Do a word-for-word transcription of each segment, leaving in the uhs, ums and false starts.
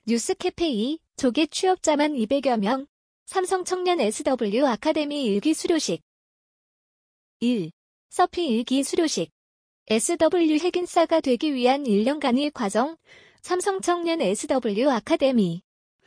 뉴스캐페이, 조개 취업자만 이백여 명, 삼성 청년 에스더블유 아카데미 일기 수료식. 일. 서피 일기 수료식. 에스더블유 핵인싸가 되기 위한 일 년간의 과정, 삼성 청년 에스더블유 아카데미.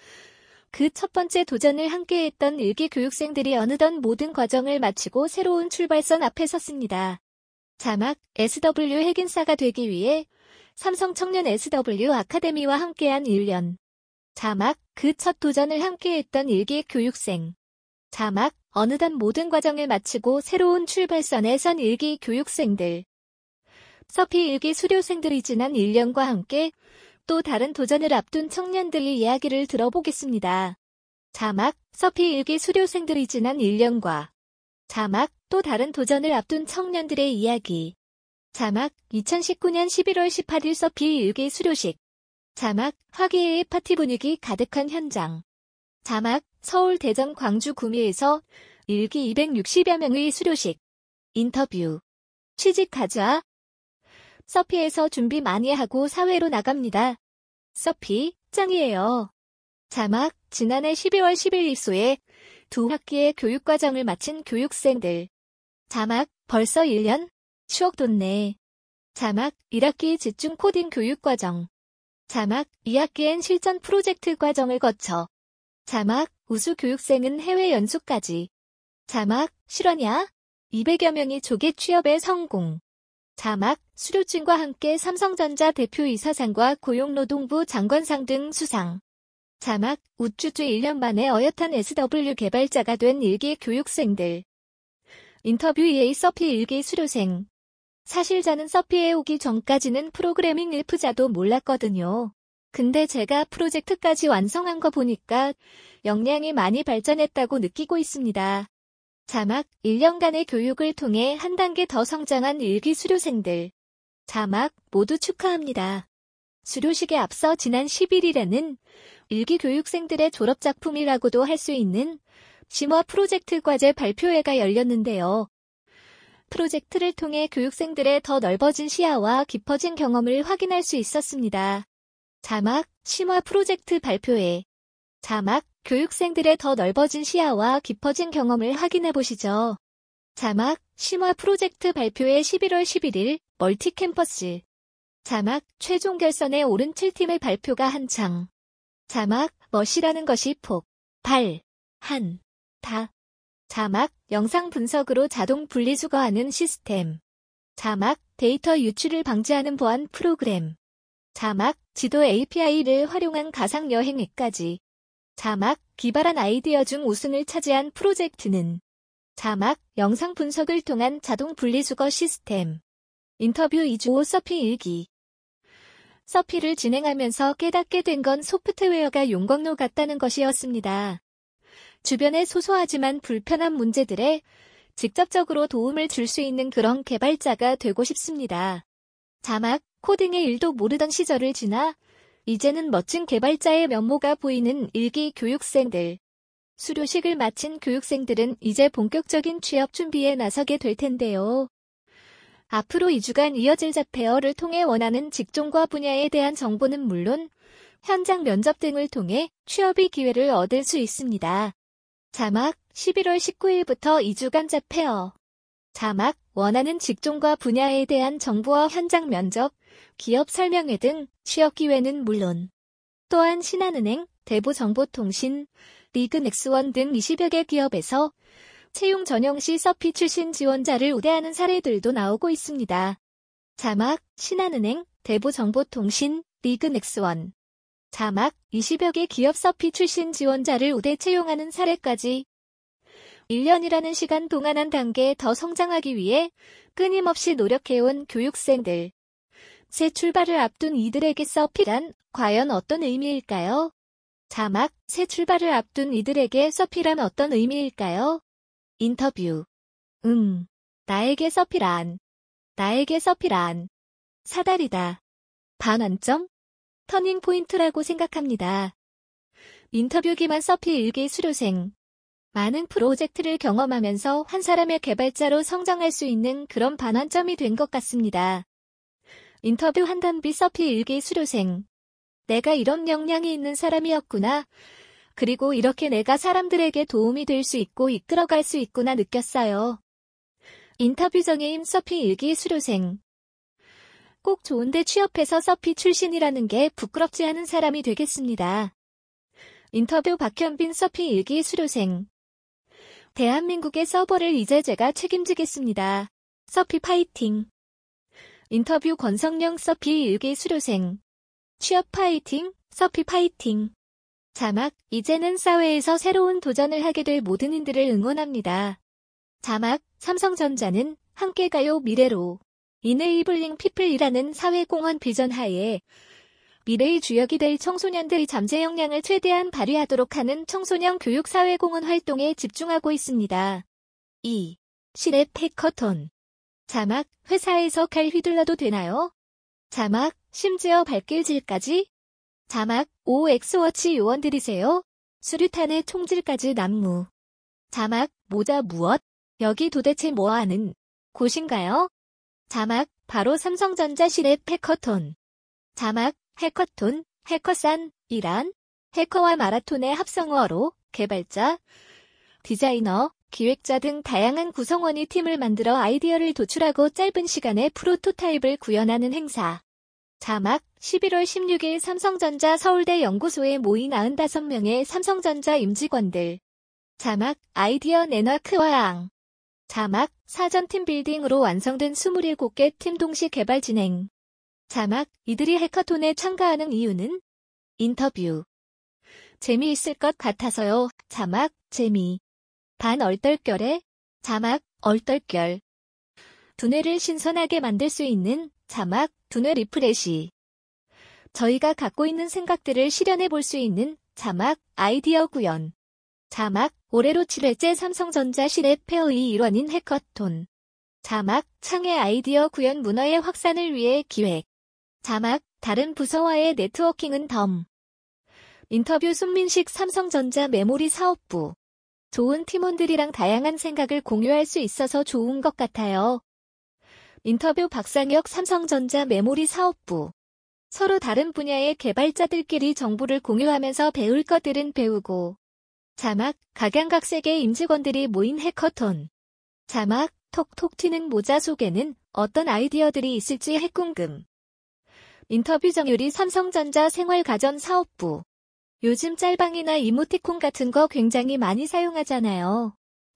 그 첫 번째 도전을 함께했던 일기 교육생들이 어느덧 모든 과정을 마치고 새로운 출발선 앞에 섰습니다. 자막, 에스더블유 핵인싸가 되기 위해 삼성 청년 에스더블유 아카데미와 함께한 일 년. 자막, 그 첫 도전을 함께했던 일기 교육생. 자막, 어느덧 모든 과정을 마치고 새로운 출발선에 선 일기 교육생들. 서피 일기 수료생들이 지난 일 년과 함께 또 다른 도전을 앞둔 청년들의 이야기를 들어보겠습니다. 자막, 서피 일기 수료생들이 지난 일 년과 자막, 또 다른 도전을 앞둔 청년들의 이야기. 자막, 이천십구 년 십일월 십팔일 서피 일기 수료식. 자막, 화기애애 파티 분위기 가득한 현장. 자막, 서울, 대전, 광주, 구미에서 일기 이백육십여 명의 수료식. 인터뷰. 취직 가자. 서피에서 준비 많이 하고 사회로 나갑니다. 서피, 짱이에요. 자막, 지난해 십이월 십일 입소에 두 학기의 교육과정을 마친 교육생들. 자막, 벌써 일 년? 추억 돋네. 자막, 일 학기 집중 코딩 교육과정. 자막, 이 학기엔 실전 프로젝트 과정을 거쳐. 자막, 우수 교육생은 해외 연수까지. 자막, 실화냐? 이백여 명이 조개 취업에 성공. 자막, 수료증과 함께 삼성전자 대표이사상과 고용노동부 장관상 등 수상. 자막, 우쭈쭈 일 년 만에 어엿한 에스더블유 개발자가 된 일기 교육생들. 인터뷰 이에이 서피 일기 수료생. 사실 저는 서피에 오기 전까지는 프로그래밍 일프자도 몰랐거든요. 근데 제가 프로젝트까지 완성한 거 보니까 역량이 많이 발전했다고 느끼고 있습니다. 자막, 일 년간의 교육을 통해 한 단계 더 성장한 일기 수료생들. 자막, 모두 축하합니다. 수료식에 앞서 지난 십일일에는 일기 교육생들의 졸업작품이라고도 할 수 있는 심화 프로젝트 과제 발표회가 열렸는데요. 프로젝트를 통해 교육생들의 더 넓어진 시야와 깊어진 경험을 확인할 수 있었습니다. 자막, 심화 프로젝트 발표회. 자막, 교육생들의 더 넓어진 시야와 깊어진 경험을 확인해보시죠. 자막, 심화 프로젝트 발표회 십일월 십일일, 멀티캠퍼스. 자막, 최종 결선에 오른 칠 팀의 발표가 한창. 자막, 멋이라는 것이 폭, 발, 한, 다. 자막, 영상 분석으로 자동 분리수거하는 시스템. 자막, 데이터 유출을 방지하는 보안 프로그램. 자막, 지도 에이피아이를 활용한 가상여행 앱까지. 자막, 기발한 아이디어 중 우승을 차지한 프로젝트는. 자막, 영상 분석을 통한 자동 분리수거 시스템. 인터뷰 이주호 서피 일기. 서피를 진행하면서 깨닫게 된 건 소프트웨어가 용광로 같다는 것이었습니다. 주변의 소소하지만 불편한 문제들에 직접적으로 도움을 줄 수 있는 그런 개발자가 되고 싶습니다. 자막, 코딩의 일도 모르던 시절을 지나 이제는 멋진 개발자의 면모가 보이는 일기 교육생들. 수료식을 마친 교육생들은 이제 본격적인 취업 준비에 나서게 될 텐데요. 앞으로 이 주간 이어질 잡페어를 통해 원하는 직종과 분야에 대한 정보는 물론 현장 면접 등을 통해 취업의 기회를 얻을 수 있습니다. 자막, 십일월 십구일부터 이 주간 잡페어. 자막, 원하는 직종과 분야에 대한 정보와 현장 면접, 기업 설명회 등 취업 기회는 물론 또한 신한은행, 대보정보통신, 리그넥스원 등 이십여 개 기업에서 채용 전형 시 서피 출신 지원자를 우대하는 사례들도 나오고 있습니다. 자막, 신한은행, 대보정보통신, 리그넥스원. 자막, 이십여 개 기업 서피 출신 지원자를 우대 채용하는 사례까지. 일 년이라는 시간 동안 한 단계 더 성장하기 위해 끊임없이 노력해온 교육생들. 새 출발을 앞둔 이들에게 서피란 과연 어떤 의미일까요? 자막, 새 출발을 앞둔 이들에게 서피란 어떤 의미일까요? 인터뷰. 음, 나에게 서피란. 나에게 서피란. 사다리다. 반환점? 터닝포인트라고 생각합니다. 인터뷰 기만 서피 일기 수료생. 많은 프로젝트를 경험하면서 한 사람의 개발자로 성장할 수 있는 그런 반환점이 된 것 같습니다. 인터뷰 한단비 서피 일기 수료생. 내가 이런 역량이 있는 사람이었구나. 그리고 이렇게 내가 사람들에게 도움이 될 수 있고 이끌어갈 수 있구나 느꼈어요. 인터뷰 정해임 서피 일기 수료생. 꼭 좋은데 취업해서 서피 출신이라는 게 부끄럽지 않은 사람이 되겠습니다. 인터뷰 박현빈 서피 일기 수료생. 대한민국의 서버를 이제 제가 책임지겠습니다. 서피 파이팅. 인터뷰 권성령 서피 일기 수료생. 취업 파이팅, 서피 파이팅. 자막, 이제는 사회에서 새로운 도전을 하게 될 모든 이들을 응원합니다. 자막, 삼성전자는 함께 가요 미래로. 이네이블링 피플이라는 사회공헌 비전 하에 미래의 주역이 될 청소년들의 잠재 역량을 최대한 발휘하도록 하는 청소년 교육 사회공헌 활동에 집중하고 있습니다. 이. 시랩 해커톤. 자막, 회사에서 칼 휘둘러도 되나요? 자막, 심지어 발길질까지? 자막, 오 엑스워치 요원들이세요? 수류탄의 총질까지 난무. 자막, 모자 무엇? 여기 도대체 뭐하는 곳인가요? 자막, 바로 삼성전자 시랩 해커톤. 자막, 해커톤, 해커산, 이란, 해커와 마라톤의 합성어로 개발자, 디자이너, 기획자 등 다양한 구성원이 팀을 만들어 아이디어를 도출하고 짧은 시간에 프로토타입을 구현하는 행사. 자막, 십일월 십육일 삼성전자 서울대 연구소에 모인 구십오 명의 삼성전자 임직원들. 자막, 아이디어 네트워크와 자막, 사전 팀빌딩으로 완성된 이십칠 개 팀 동시 개발 진행. 자막, 이들이 해커톤에 참가하는 이유는? 인터뷰. 재미있을 것 같아서요. 자막, 재미. 반 얼떨결에? 자막, 얼떨결. 두뇌를 신선하게 만들 수 있는? 자막, 두뇌 리프레시. 저희가 갖고 있는 생각들을 실현해 볼 수 있는? 자막, 아이디어 구현. 자막, 올해로 칠 회째 삼성전자 시랩 페어의 일환인 해커톤. 자막, 창의 아이디어 구현 문화의 확산을 위해 기획. 자막, 다른 부서와의 네트워킹은 덤. 인터뷰 손민식 삼성전자 메모리 사업부. 좋은 팀원들이랑 다양한 생각을 공유할 수 있어서 좋은 것 같아요. 인터뷰 박상혁 삼성전자 메모리 사업부. 서로 다른 분야의 개발자들끼리 정보를 공유하면서 배울 것들은 배우고. 자막, 각양각색의 임직원들이 모인 해커톤. 자막, 톡톡 튀는 모자 속에는 어떤 아이디어들이 있을지 핵궁금. 인터뷰 정유리 삼성전자 생활가전 사업부. 요즘 짤방이나 이모티콘 같은 거 굉장히 많이 사용하잖아요.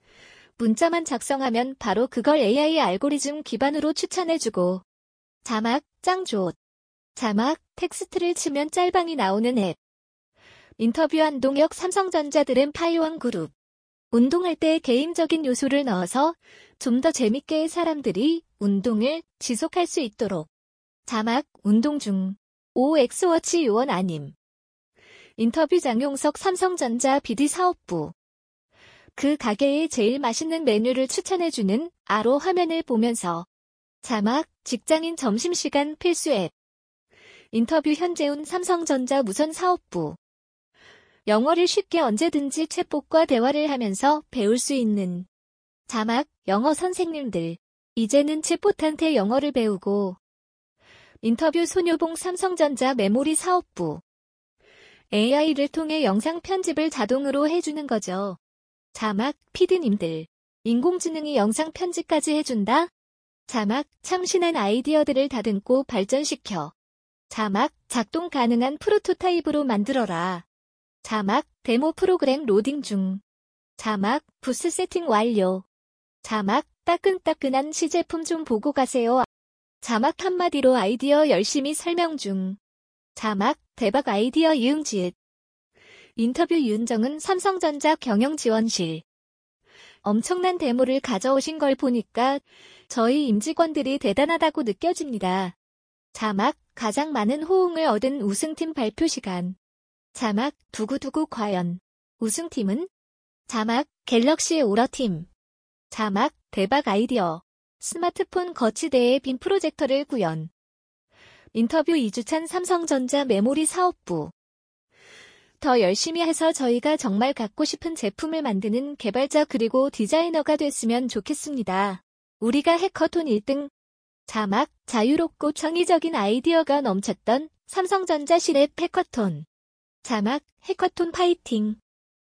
문자만 작성하면 바로 그걸 에이아이 알고리즘 기반으로 추천해주고. 자막, 짱좋. 자막, 텍스트를 치면 짤방이 나오는 앱. 인터뷰 한동혁 삼성전자들은 파이원 그룹. 운동할 때 개인적인 요소를 넣어서 좀 더 재밌게 사람들이 운동을 지속할 수 있도록. 자막, 운동 중. 오 엑스워치 요원 아님. 인터뷰 장용석 삼성전자 비디 사업부. 그 가게의 제일 맛있는 메뉴를 추천해주는 아로 화면을 보면서. 자막, 직장인 점심시간 필수 앱. 인터뷰 현재훈 삼성전자 무선 사업부. 영어를 쉽게 언제든지 챗봇과 대화를 하면서 배울 수 있는. 자막, 영어 선생님들. 이제는 챗봇한테 영어를 배우고. 인터뷰 손효봉 삼성전자 메모리 사업부. 에이아이를 통해 영상 편집을 자동으로 해주는 거죠. 자막, 피디님들. 인공지능이 영상 편집까지 해준다? 자막, 참신한 아이디어들을 다듬고 발전시켜. 자막, 작동 가능한 프로토타입으로 만들어라. 자막, 데모 프로그램 로딩 중. 자막, 부스 세팅 완료. 자막, 따끈따끈한 시제품 좀 보고 가세요. 자막 한마디로 아이디어 열심히 설명 중. 자막, 대박 아이디어 이응지읒. 인터뷰 윤정은 삼성전자 경영지원실. 엄청난 데모를 가져오신 걸 보니까 저희 임직원들이 대단하다고 느껴집니다. 자막, 가장 많은 호응을 얻은 우승팀 발표 시간. 자막, 두구두구 과연. 우승팀은? 자막, 갤럭시 오러팀. 자막, 대박 아이디어. 스마트폰 거치대에 빔 프로젝터를 구현. 인터뷰 이주찬 삼성전자 메모리 사업부. 더 열심히 해서 저희가 정말 갖고 싶은 제품을 만드는 개발자 그리고 디자이너가 됐으면 좋겠습니다. 우리가 해커톤 일 등. 자막, 자유롭고 창의적인 아이디어가 넘쳤던 삼성전자 시랩 해커톤. 자막, 해커톤 파이팅.